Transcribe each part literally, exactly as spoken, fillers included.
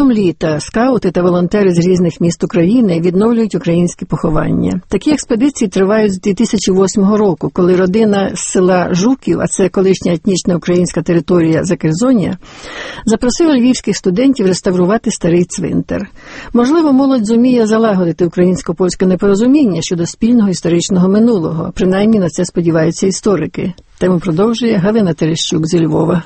Протягом літа скаути та волонтери з різних міст України відновлюють українські поховання. Такі експедиції тривають з дві тисячі восьмого року, коли родина з села Жуків, а це колишня етнічна українська територія Закерзоння, запросила львівських студентів реставрувати старий цвинтар. Можливо, молодь зуміє залагодити українсько-польське непорозуміння щодо спільного історичного минулого. Принаймні на це сподіваються історики. Тему продовжує Галина Терещук зі Львова.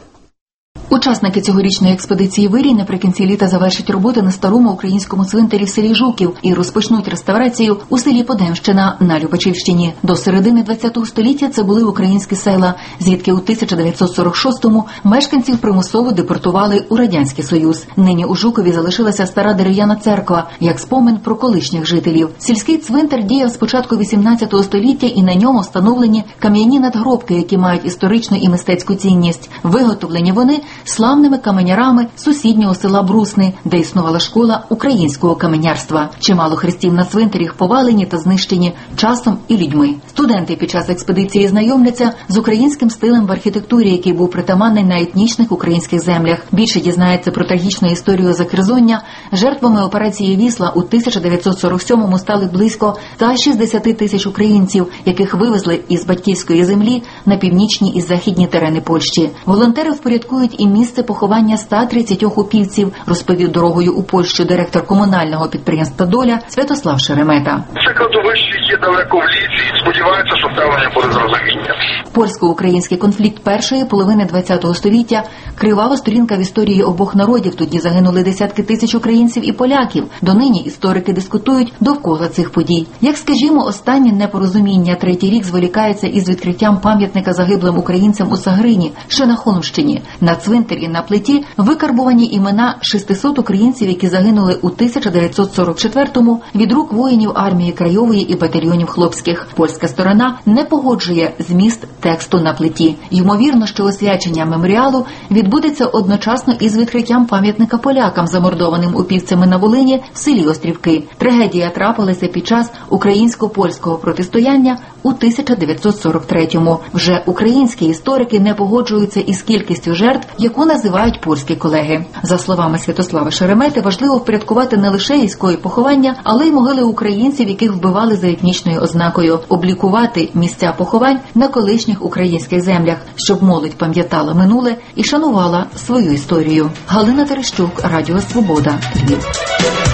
Учасники цьогорічної експедиції «Вирій» наприкінці літа завершать роботи на старому українському цвинтарі в селі Жуків і розпочнуть реставрацію у селі Подемщина на Любачівщині. До середини ХХ століття це були українські села, звідки у тисяча дев'ятсот сорок шостому мешканців примусово депортували у Радянський Союз. Нині у Жукові залишилася стара дерев'яна церква, як спомин про колишніх жителів. Сільський цвинтар діяв з початку вісімнадцятого століття, і на ньому встановлені кам'яні надгробки, які мають історичну і мистецьку цінність. Виготовлені вони славними каменярами сусіднього села Брусни, де існувала школа українського каменярства. Чимало хрестів на цвинтарях повалені та знищені часом і людьми. Студенти під час експедиції знайомляться з українським стилем в архітектурі, який був притаманний на етнічних українських землях. Більше дізнається про трагічну історію Закерзоння. Жертвами операції «Вісла» у тисяча дев'ятсот сорок сьомому стали близько ста шістдесяти тисяч українців, яких вивезли із батьківської землі на північні і західні терени Польщі. Волонтери впорядкують і місце поховання ста тридцятьох упівців, розповів «Дорогою у Польщу» директор комунального підприємства «Доля» Святослав Шеремета. Це кладовище є далеко в лісі і сподіваються, що ставлення буде з розумінням. Польсько-український конфлікт першої половини ХХ століття – кривава сторінка в історії обох народів. Тоді загинули десятки тисяч українців і поляків. Донині історики дискутують довкола цих подій. Як, скажімо, останнє непорозуміння третій рік зволікається із відкриттям пам'ятника загиблим українцям у Сагрині, що на Холмщині. На цвинтарі на плиті викарбувані імена шестисот українців, які загинули у тисяча дев'ятсот сорок четвертому від рук воїнів армії Краєвої і батальйонів хлопських. Польська сторона не погоджує зміст тексту на плиті. Ймовірно, що освячення меморіалу відбудеться одночасно із відкриттям пам'ятника полякам, замордованим упівцями на Волині в селі Острівки. Трагедія трапилася під час українсько-польського протистояння у тисяча дев'ятсот сорок третьому. Вже українські історики не погоджуються із кількістю жертв, яку називають польські колеги. За словами Святослава Шеремети, важливо впорядкувати не лише військові поховання, але й могили українців, яких вбивали за етнічною ознакою, облікувати місця поховань на колишніх українських землях, щоб молодь пам'ятала минуле і шанувала свою історію. Галина Терещук, Радіо Свобода, Львів.